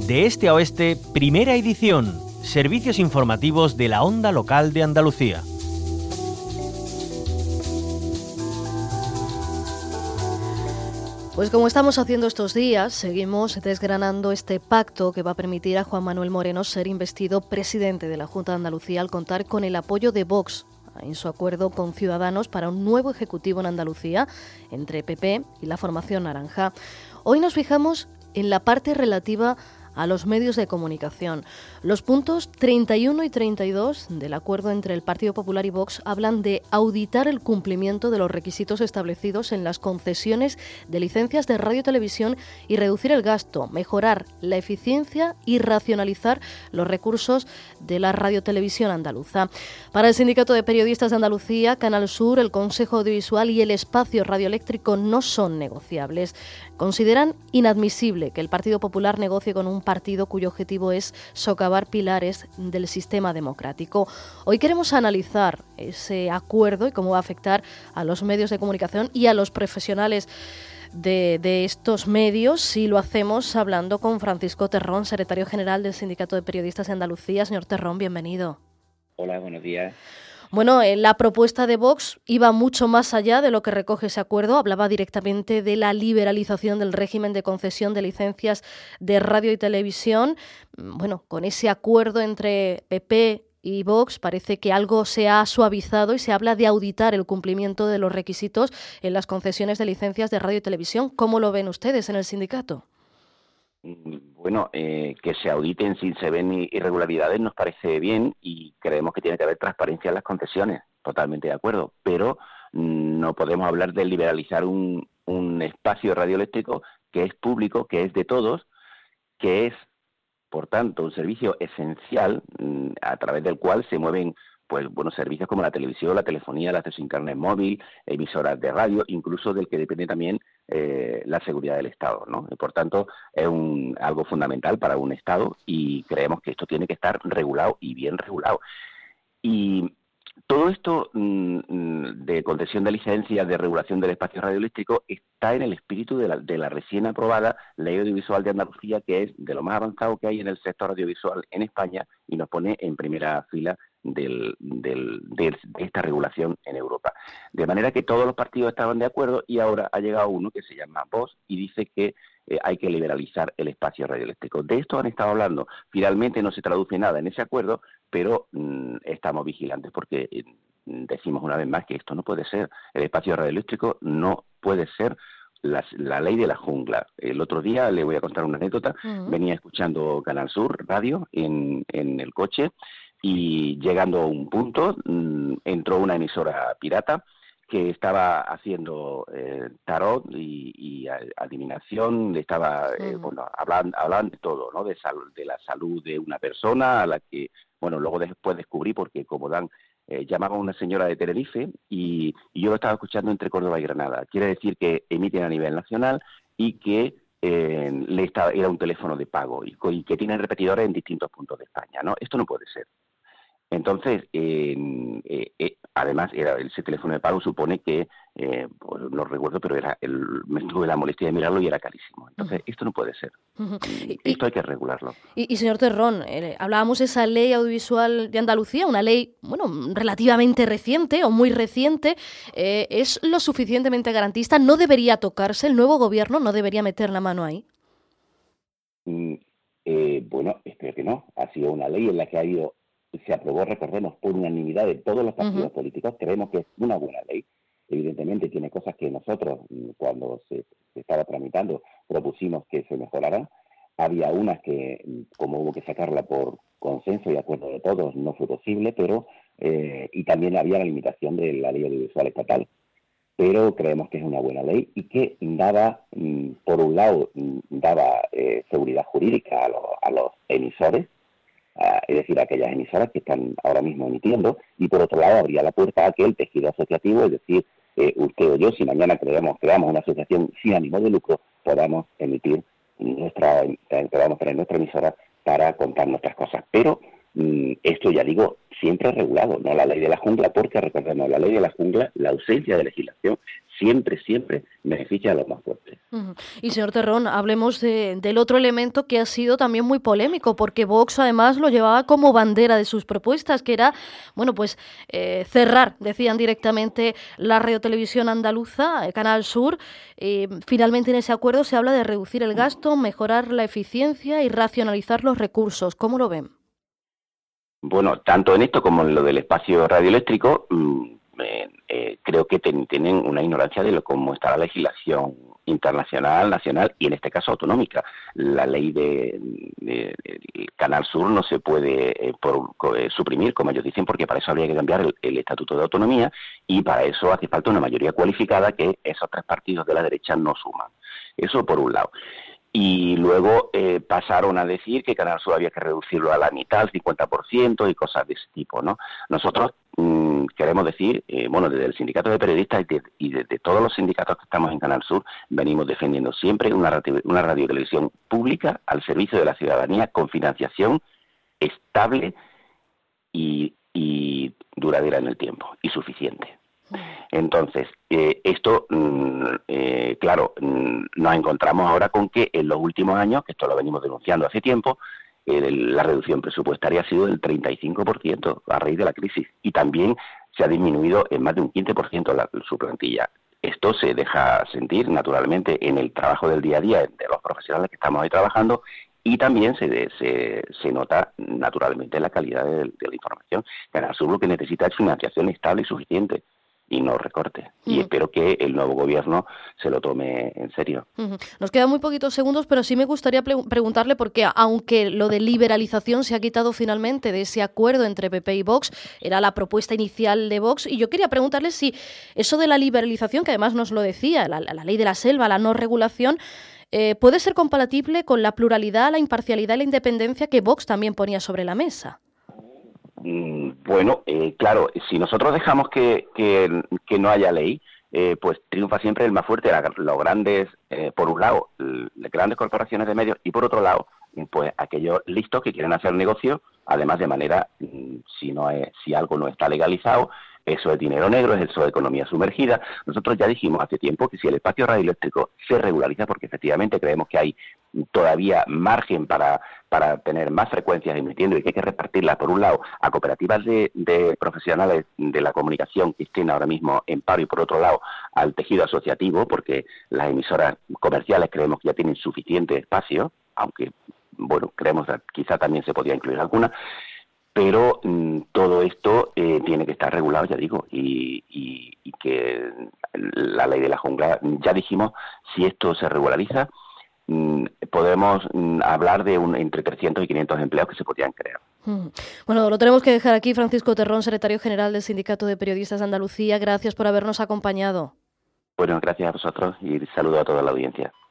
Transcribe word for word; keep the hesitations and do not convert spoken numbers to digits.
De este a oeste, primera edición. Servicios informativos de la onda local de Andalucía. Pues como estamos haciendo estos días, seguimos desgranando este pacto que va a permitir a Juan Manuel Moreno ser investido presidente de la Junta de Andalucía al contar con el apoyo de Vox en su acuerdo con Ciudadanos para un nuevo ejecutivo en Andalucía entre P P y la formación naranja. Hoy nos fijamos en la parte relativa a los medios de comunicación. Los puntos treinta y uno y treinta y dos del acuerdo entre el Partido Popular y Vox hablan de auditar el cumplimiento de los requisitos establecidos en las concesiones de licencias de radio y televisión y reducir el gasto, mejorar la eficiencia y racionalizar los recursos de la radiotelevisión andaluza. Para el Sindicato de Periodistas de Andalucía, Canal Sur, el Consejo Audiovisual y el espacio radioeléctrico no son negociables. Consideran inadmisible que el Partido Popular negocie con un partido cuyo objetivo es socavar pilares del sistema democrático. Hoy queremos analizar ese acuerdo y cómo va a afectar a los medios de comunicación y a los profesionales de, de estos medios, y lo hacemos hablando con Francisco Terrón, secretario general del Sindicato de Periodistas de Andalucía. Señor Terrón, bienvenido. Hola, buenos días. Bueno, eh, la propuesta de Vox iba mucho más allá de lo que recoge ese acuerdo. Hablaba directamente de la liberalización del régimen de concesión de licencias de radio y televisión. Bueno, con ese acuerdo entre P P y Vox parece que algo se ha suavizado y se habla de auditar el cumplimiento de los requisitos en las concesiones de licencias de radio y televisión. ¿Cómo lo ven ustedes en el sindicato? Bueno, eh, que se auditen si se ven irregularidades nos parece bien y creemos que tiene que haber transparencia en las concesiones, totalmente de acuerdo, pero no podemos hablar de liberalizar un, un espacio radioeléctrico que es público, que es de todos, que es, por tanto, un servicio esencial a través del cual se mueven pues buenos servicios como la televisión, la telefonía, el acceso a internet móvil, emisoras de radio, incluso del que depende también eh, la seguridad del Estado, ¿no? Y por tanto, es un, algo fundamental para un Estado y creemos que esto tiene que estar regulado y bien regulado. Y todo esto mmm, de concesión de licencias, de regulación del espacio radioeléctrico, está en el espíritu de la, de la recién aprobada Ley Audiovisual de Andalucía, que es de lo más avanzado que hay en el sector audiovisual en España y nos pone en primera fila Del, del, de, de esta regulación en Europa. De manera que todos los partidos estaban de acuerdo y ahora ha llegado uno que se llama Vox y dice que eh, hay que liberalizar el espacio radioeléctrico. De esto han estado hablando. Finalmente no se traduce nada en ese acuerdo, pero mmm, estamos vigilantes porque eh, decimos una vez más que esto no puede ser. El espacio radioeléctrico no puede ser La, la ley de la jungla. El otro día, le voy a contar una anécdota, uh-huh. venía escuchando Canal Sur Radio en, en el coche y llegando a un punto mmm, entró una emisora pirata que estaba haciendo eh, tarot y, y adivinación, estaba uh-huh. eh, bueno, hablan, hablan de todo, ¿no? De, sal, de la salud de una persona a la que, bueno, luego después descubrí porque como dan Eh, llamaba a una señora de Tenerife y, y yo lo estaba escuchando entre Córdoba y Granada. Quiere decir que emiten a nivel nacional y que eh, le está, era un teléfono de pago y, y que tienen repetidores en distintos puntos de España, ¿no? Esto no puede ser. Entonces, eh, eh, eh, además, era ese teléfono de pago supone que, eh, pues no recuerdo, pero era el, me tuve la molestia de mirarlo y era carísimo. Entonces, uh-huh. esto no puede ser. Uh-huh. Y, esto hay que regularlo. Y, y señor Terrón, eh, hablábamos de esa ley audiovisual de Andalucía, una ley, bueno, relativamente reciente o muy reciente. Eh, ¿Es lo suficientemente garantista? ¿No debería tocarse? ¿El nuevo gobierno no debería meter la mano ahí? Mm, eh, bueno, espero que no. Ha sido una ley en la que ha habido se aprobó, recordemos, por unanimidad de todos los partidos uh-huh. políticos. Creemos que es una buena ley. Evidentemente tiene cosas que nosotros, cuando se, se estaba tramitando, propusimos que se mejoraran. Había unas que, como hubo que sacarla por consenso y acuerdo de todos, no fue posible, pero eh, y también había la limitación de la ley audiovisual estatal. Pero creemos que es una buena ley y que daba, por un lado, daba eh, seguridad jurídica a, lo, a los emisores, Uh, es decir, aquellas emisoras que están ahora mismo emitiendo, y por otro lado abría la puerta a que el tejido asociativo, es decir, eh, usted o yo, si mañana creamos, creamos una asociación sin ánimo de lucro, podamos emitir nuestra, eh, podamos tener nuestra emisora para contar nuestras cosas. Pero mm, esto, ya digo, siempre es regulado, no la ley de la jungla, porque recordemos, la ley de la jungla, la ausencia de legislación, siempre, siempre beneficia a los más fuertes. Uh-huh. Y señor Terrón, hablemos de, del otro elemento que ha sido también muy polémico, porque Vox además lo llevaba como bandera de sus propuestas, que era, bueno, pues eh, cerrar, decían directamente, la radiotelevisión andaluza, eh, Canal Sur. Eh, finalmente en ese acuerdo se habla de reducir el gasto, mejorar la eficiencia y racionalizar los recursos. ¿Cómo lo ven? Bueno, tanto en esto como en lo del espacio radioeléctrico, mmm, eh, eh, creo que ten, tienen una ignorancia de lo cómo está la legislación internacional, nacional y en este caso autonómica. La ley de, de, de Canal Sur no se puede eh, por, eh, suprimir, como ellos dicen, porque para eso habría que cambiar el, el Estatuto de Autonomía y para eso hace falta una mayoría cualificada que esos tres partidos de la derecha no suman. Eso por un lado. Y luego eh, pasaron a decir que Canal Sur había que reducirlo a la mitad, al cincuenta por ciento y cosas de ese tipo, ¿no? Nosotros mmm, queremos decir, eh, bueno, desde el sindicato de periodistas y, de, y desde todos los sindicatos que estamos en Canal Sur, venimos defendiendo siempre una radio, una radiotelevisión pública al servicio de la ciudadanía con financiación estable y, y duradera en el tiempo y suficiente. Entonces, eh, esto, mm, eh, claro, mm, nos encontramos ahora con que en los últimos años, que esto lo venimos denunciando hace tiempo, eh, la reducción presupuestaria ha sido del treinta y cinco por ciento a raíz de la crisis y también se ha disminuido en más de un quince por ciento la, su plantilla. Esto se deja sentir naturalmente en el trabajo del día a día de los profesionales que estamos ahí trabajando y también se, se, se nota naturalmente la calidad de, de la información. Canal Sur lo que necesita es financiación estable y suficiente y no recorte. Uh-huh. Y espero que el nuevo gobierno se lo tome en serio. Uh-huh. Nos quedan muy poquitos segundos, pero sí me gustaría pre- preguntarle porque aunque lo de liberalización se ha quitado finalmente de ese acuerdo entre P P y Vox, era la propuesta inicial de Vox, y yo quería preguntarle si eso de la liberalización, que además nos lo decía, la, la ley de la selva, la no regulación, eh, puede ser compatible con la pluralidad, la imparcialidad y la independencia que Vox también ponía sobre la mesa. Bueno, eh, claro, si nosotros dejamos que, que, que no haya ley, eh, pues triunfa siempre el más fuerte, la, los grandes, eh, por un lado, las grandes corporaciones de medios y por otro lado, pues aquellos listos que quieren hacer negocio, además de manera, si no es, si algo no está legalizado, eso es dinero negro, es eso de economía sumergida. Nosotros ya dijimos hace tiempo que si el espacio radioeléctrico se regulariza, porque efectivamente creemos que hay todavía margen para, para tener más frecuencias emitiendo y que hay que repartirlas, por un lado, a cooperativas de, de profesionales de la comunicación que estén ahora mismo en paro y por otro lado al tejido asociativo, porque las emisoras comerciales creemos que ya tienen suficiente espacio, aunque, bueno, creemos que quizá también se podría incluir alguna. Pero mmm, todo esto eh, tiene que estar regulado, ya digo, y, y, y que la ley de la jungla, ya dijimos, si esto se regulariza, mmm, podemos mmm, hablar de un, entre trescientos y quinientos empleos que se podrían crear. Mm. Bueno, lo tenemos que dejar aquí. Francisco Terrón, secretario general del Sindicato de Periodistas de Andalucía, gracias por habernos acompañado. Bueno, gracias a vosotros y saludo a toda la audiencia.